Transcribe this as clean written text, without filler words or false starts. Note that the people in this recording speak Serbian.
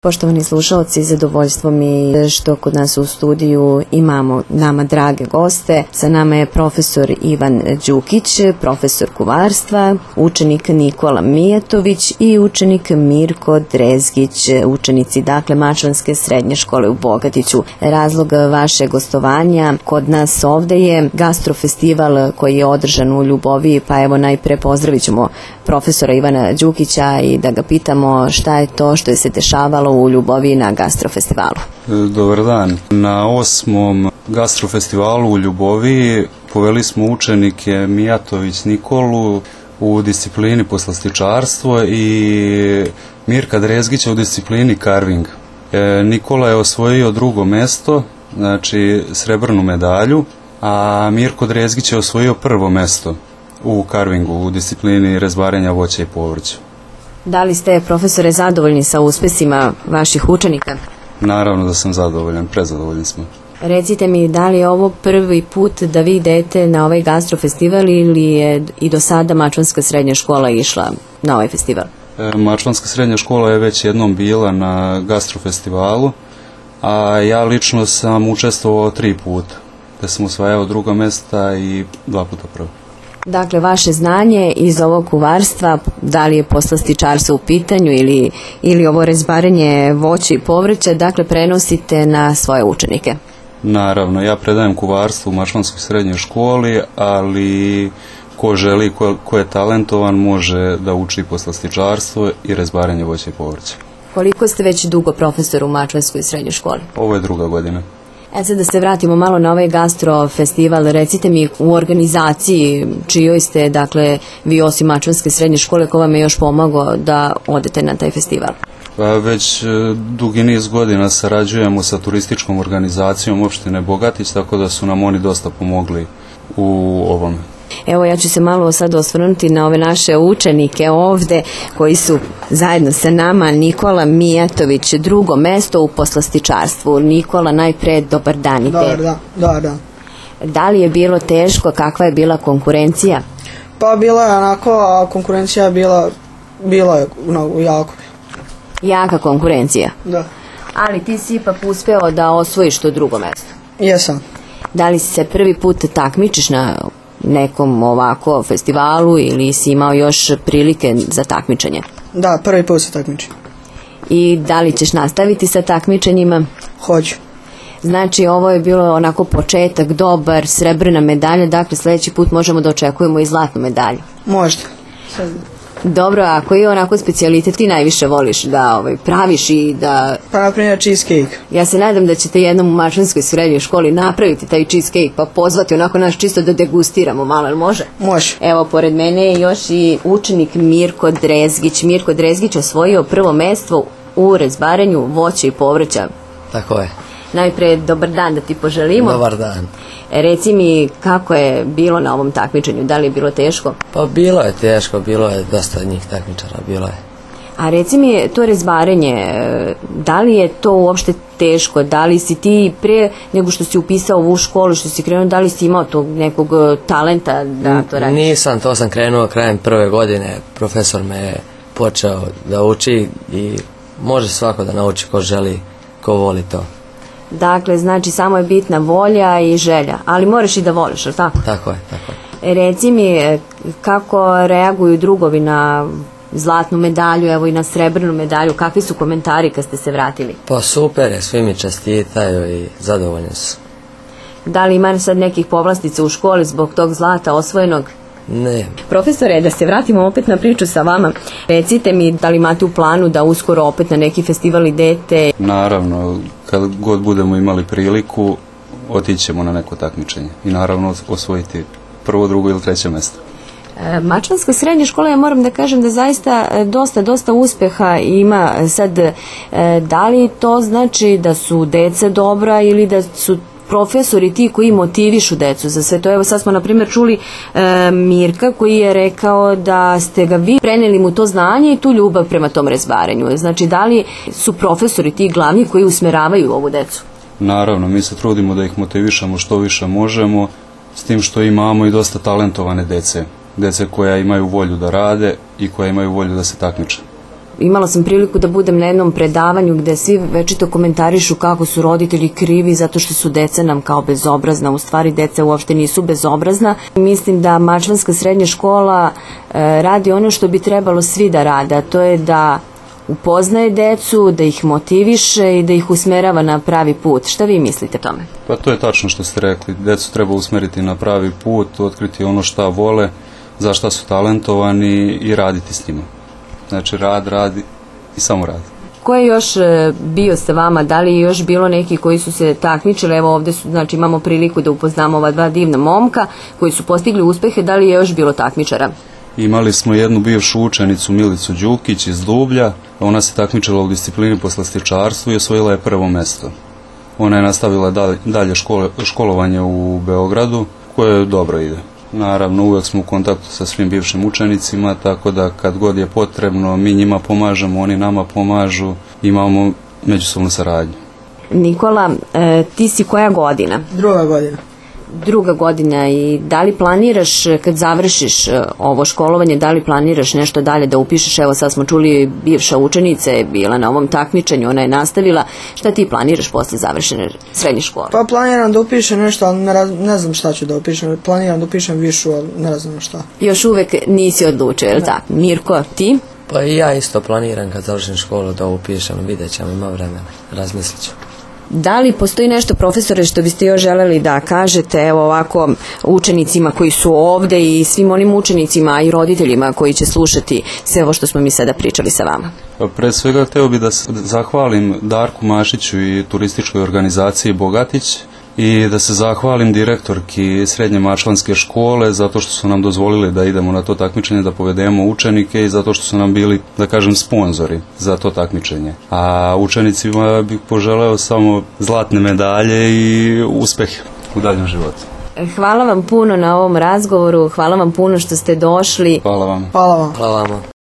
Poštovani slušalci, zadovoljstvo mi što kod nas u studiju imamo nama drage goste. Sa nama je profesor Ivan Đukić, profesor kuvarstva, učenik Nikola Mijatović i učenik Mirko Drezgić, učenici Mačvanske srednje škole u Bogatiću. Razlog vaše gostovanja kod nas ovde je gastrofestival koji je održan u Ljuboviji, pa evo najpre pozdravit ćemo profesora Ivana Đukića i da ga pitamo šta je to što je se dešavalo u Ljuboviji na gastrofestivalu. Dobar dan. Na 8. gastrofestivalu u Ljuboviji poveli smo učenike Mijatović Nikolu u disciplini poslastičarstvo i Mirka Drezgića u disciplini carving. Nikola je osvojio drugo mesto, znači srebrnu medalju, a Mirko Drezgić je osvojio prvo mesto u carvingu u disciplini rezbarenja voća i povrća. Da li ste, profesore, zadovoljni sa uspesima vaših učenika? Naravno da sam zadovoljan, prezadovoljan smo. Recite mi, da li je ovo prvi put da vi idete na ovaj gastrofestival ili je i do sada Mačvanska srednja škola išla na ovaj festival? Mačvanska srednja škola je već jednom bila na gastrofestivalu, a ja lično sam učestvovao 3 puta, da sam osvajao druga mesta i 2 puta prvo. Dakle, vaše znanje iz ovog kuvarstva, da li je poslastičarstvo u pitanju ili ovo rezbarenje voća i povrća, dakle, prenosite na svoje učenike? Naravno, ja predajem kuvarstvo u Mačvanskoj srednjoj školi, ali ko želi, ko je talentovan, može da uči poslastičarstvo i rezbarenje voća i povrća. Koliko ste već dugo profesor u Mačvanskoj srednjoj školi? Ovo je 2. godina. Sad da se vratimo malo na ovaj gastrofestival, recite mi u organizaciji čijoj ste, dakle, vi osim Mačvanske srednje škole, ko vam je još pomogao da odete na taj festival? Već dugi niz godina sarađujemo sa turističkom organizacijom opštine Bogatić, tako da su nam oni dosta pomogli u ovome. Evo, ja ću se malo sad osvrnuti na ove naše učenike ovde koji su zajedno sa nama. Nikola Mijatović, drugo mesto u poslastičarstvu. Nikola, najpre dobar dan i tebi. Da. Da li je bilo teško, kakva je bila konkurencija? Pa bila je onako, a konkurencija je bila je jako. Jaka konkurencija? Da. Ali ti si ipak uspeo da osvojiš to drugo mesto? Jesam. Da li se prvi put takmičiš na nekom ovako festivalu ili si imao još prilike za takmičenje? Da, prvi put se takmičim. I da li ćeš nastaviti sa takmičenjima? Hoću. Znači, ovo je bilo onako početak, dobar, srebrna medalja, dakle sljedeći put možemo da očekujemo i zlatnu medalju. Možda. Dobro, a koji onako specijalitet ti najviše voliš da praviš i da... Pa na primjer cheesecake. Ja se nadam da ćete jednom u Mačvanskoj srednjoj školi napraviti taj cheesecake pa pozvati onako nas čisto da degustiramo malo, jel može? Može. Evo, pored mene je još i učenik Mirko Drezgić. Mirko Drezgić osvojio prvo mesto u rezbarenju voća i povrća. Tako je. Najpre, dobar dan da ti poželimo. Dobar dan. Reci mi kako je bilo na ovom takmičenju, da li je bilo teško? Pa bilo je teško, bilo je dosta njih takmičara, bilo je. A reci mi, to rezbarenje, da li je to uopšte teško, da li si ti pre nego što si upisao ovu školu, što si krenuo, da li si imao tog nekog talenta da to radiš? Nisam, to sam krenuo krajem 1. godine, profesor me je počeo da uči i može svako da nauči ko želi, ko voli to. Dakle, znači samo je bitna volja i želja, ali moraš i da voliš, ali tako? Tako je. Reci mi, kako reaguju drugovi na zlatnu medalju, evo i na srebrnu medalju, kakvi su komentari kad ste se vratili? Pa super je, svi mi čestitaju i zadovoljni su. Da li ima sad nekih povlastica u školi zbog tog zlata osvojenog? Ne. Profesore, da se vratimo opet na priču sa vama. Recite mi, da li imate u planu da uskoro opet na neki festival idete? Naravno, kad god budemo imali priliku, otići ćemo na neko takmičenje i naravno osvojiti prvo, drugo ili treće mesto. Mačvanska srednja škola, ja moram da kažem da zaista dosta uspeha ima. Sad, da li to znači da su deca dobra ili da su profesori ti koji motivišu decu za sve to? Evo sad smo na primjer čuli Mirka koji je rekao da ste ga vi preneli mu to znanje i tu ljubav prema tom rezbarenju. Znači, da li su profesori ti glavni koji usmeravaju ovu decu? Naravno, mi se trudimo da ih motivišemo što više možemo, s tim što imamo i dosta talentovane dece koja imaju volju da rade i koja imaju volju da se takmiče. Imala sam priliku da budem na jednom predavanju gde svi večito komentarišu kako su roditelji krivi zato što su deca nam kao bezobrazna. U stvari deca uopšte nisu bezobrazna. Mislim da Mačvanska srednja škola radi ono što bi trebalo svi da rade, a to je da upoznaje decu, da ih motiviše i da ih usmerava na pravi put. Šta vi mislite o tome? Pa to je tačno što ste rekli. Decu treba usmeriti na pravi put, otkriti ono šta vole, za šta su talentovani i raditi s njima. Znači rad i samo rad. Ko je još bio sa vama? Da li je još bilo neki koji su se takmičili? Evo ovde su, znači imamo priliku da upoznamo ova dva divna momka koji su postigli uspehe. Da li je još bilo takmičara? Imali smo jednu bivšu učenicu Milicu Đukić iz Dublja. Ona se takmičila u disciplini poslastičarstvu i osvojila je prvo mesto. Ona je nastavila dalje školovanje u Beogradu, koje dobro ide. Naravno, uvek smo u kontaktu sa svim bivšim učenicima, tako da kad god je potrebno, mi njima pomažemo, oni nama pomažu, imamo međusobnu saradnju. Nikola, ti si koja godina? Druga godina. Druga godina, i da li planiraš kad završiš ovo školovanje, da li planiraš nešto dalje da upišeš? Evo sad smo čuli, bivša učenica je bila na ovom takmičenju, ona je nastavila. Šta ti planiraš posle završene srednje škole? Pa planiram da upišem nešto, ali ne znam šta ću da upišem. Planiram da upišem višu, ali ne znam šta. Još uvek nisi odlučio, je li tako? Mirko, ti? Pa i ja isto planiram kad završim školu da upišem, vidjet ćemo, ima vremena, razmislit ću. Da li postoji nešto, profesore, što biste još želeli da kažete, evo ovako, učenicima koji su ovde i svim onim učenicima i roditeljima koji će slušati sve ovo što smo mi sada pričali sa vama? Pre svega hteo bih da se zahvalim Darku Mašiću i turističkoj organizaciji Bogatić i da se zahvalim direktorki Srednje Mačvanske škole zato što su nam dozvolili da idemo na to takmičenje, da povedemo učenike i zato što su nam bili, da kažem, sponzori za to takmičenje. A učenicima bih poželeo samo zlatne medalje i uspeh u daljem životu. Hvala vam puno na ovom razgovoru, hvala vam puno što ste došli. Hvala vam. Hvala vam. Hvala vam.